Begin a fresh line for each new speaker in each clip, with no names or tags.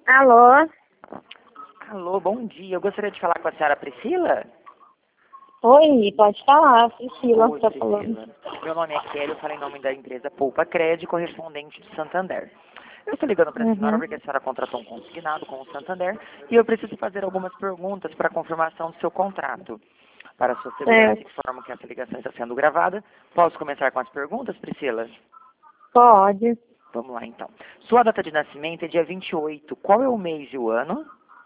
Alô?
Alô, bom dia. Eu gostaria de falar com a senhora Priscila.
Oi, pode falar, Priscila,
Oi,
tá falando.
Priscila. Meu nome é Kelly, eu falo em nome da empresa Poupa Cred, correspondente de Santander. Eu estou ligando para a senhora porque a senhora contratou um consignado com o Santander e eu preciso fazer algumas perguntas para confirmação do seu contrato. Para a sua segurança,
Certo,
informo que essa ligação está sendo gravada. Posso começar com as perguntas, Priscila?
pode.
Vamos lá, então. Sua data de nascimento é dia 28. Qual é o mês e o ano?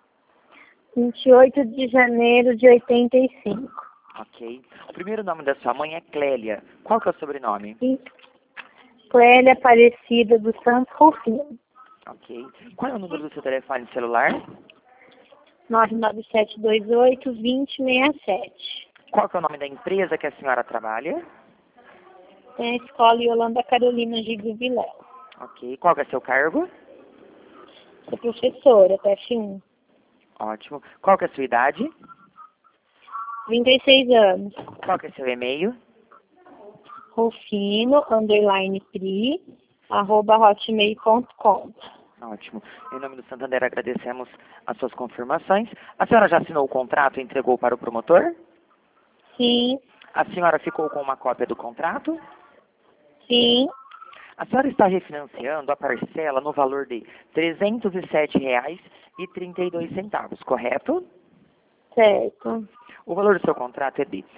28 de janeiro de 85.
Ok. O primeiro nome da sua mãe é Clélia. Qual que é o sobrenome?
E Clélia Aparecida dos Santos Rufino.
Ok. Qual é o número do seu telefone celular?
99728-2067.
Qual que é o nome da empresa que a senhora trabalha?
Tem a escola Yolanda Carolina Gigo Vilela.
Ok. Qual que é seu cargo?
Sou professora, TF1.
Ótimo. Qual que é a sua idade?
36 anos.
Qual que é seu e-mail?
Rufino_pri@hotmail.com.
Ótimo. Em nome do Santander, agradecemos as suas confirmações. A senhora já assinou o contrato e entregou para o promotor?
Sim,
A senhora ficou com uma cópia do contrato?
sim,
A senhora está refinanciando a parcela no valor de R$ 307,32, correto?
certo.
O valor do seu contrato é de R$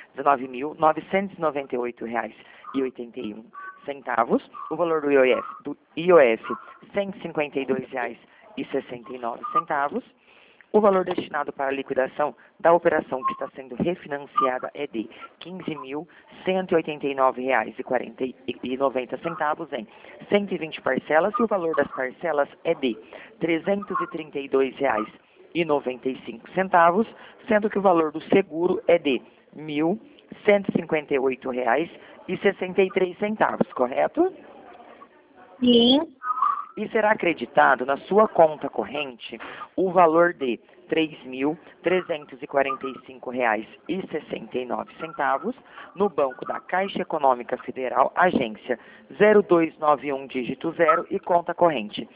19.998,81. O valor do IOF, R$ 152,69. O valor destinado para a liquidação da operação que está sendo refinanciada é de R$ 15.189,90 em 120 parcelas e o valor das parcelas é de R$ 332,95, sendo que o valor do seguro é de R$ 1.158,63, correto?
Sim,
E será acreditado na sua conta corrente o valor de R$ 3.345,69 no Banco da Caixa Econômica Federal, agência 0291, dígito 0 e conta corrente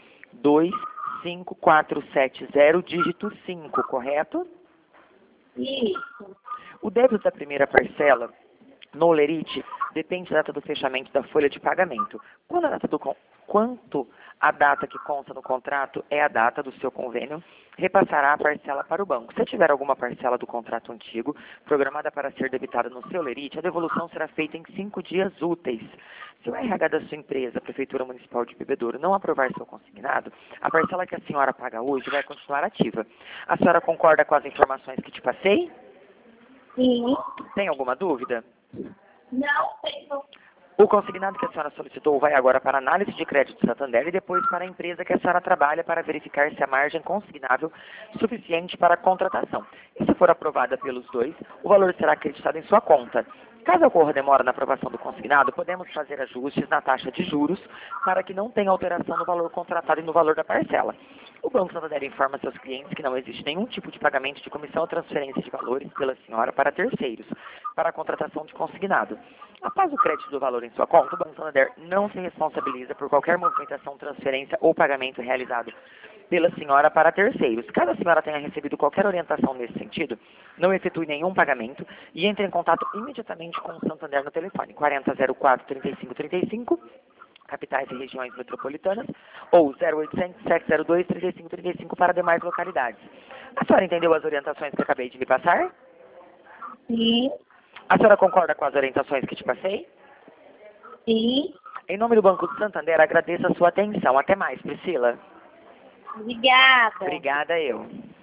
25470, dígito 5, correto?
isso.
O débito da primeira parcela no Lerite depende da data do fechamento da folha de pagamento. Quanto a data que consta no contrato é a data do seu convênio, repassará a parcela para o banco. Se tiver alguma parcela do contrato antigo programada para ser debitada no seu Lerite, a devolução será feita em 5 dias úteis. Se o RH da sua empresa, Prefeitura Municipal de Bebedouro, não aprovar seu consignado, a parcela que a senhora paga hoje vai continuar ativa. A senhora concorda com as informações que te passei?
Sim.
Tem alguma dúvida?
Não tenho.
O consignado que a senhora solicitou vai agora para a análise de crédito do Santander e depois para a empresa que a senhora trabalha para verificar se a margem consignável é suficiente para a contratação. E se for aprovada pelos dois, o valor será acreditado em sua conta. Caso ocorra demora na aprovação do consignado, podemos fazer ajustes na taxa de juros para que não tenha alteração no valor contratado e no valor da parcela. O Banco Santander informa seus clientes que não existe nenhum tipo de pagamento de comissão ou transferência de valores pela senhora para terceiros, para a contratação de consignado. Após o crédito do valor em sua conta, o Banco Santander não se responsabiliza por qualquer movimentação, transferência ou pagamento realizado pela senhora para terceiros. Caso a senhora tenha recebido qualquer orientação nesse sentido, não efetue nenhum pagamento e entre em contato imediatamente com o Santander no telefone 4004-3535, capitais e regiões metropolitanas, ou 0800-702-3535 para demais localidades. A senhora entendeu as orientações que eu acabei de lhe passar?
Sim,
A senhora concorda com as orientações que te passei?
sim.
Em nome do Banco do Santander, agradeço a sua atenção. Até mais, Priscila.
Obrigada.
Obrigada, eu.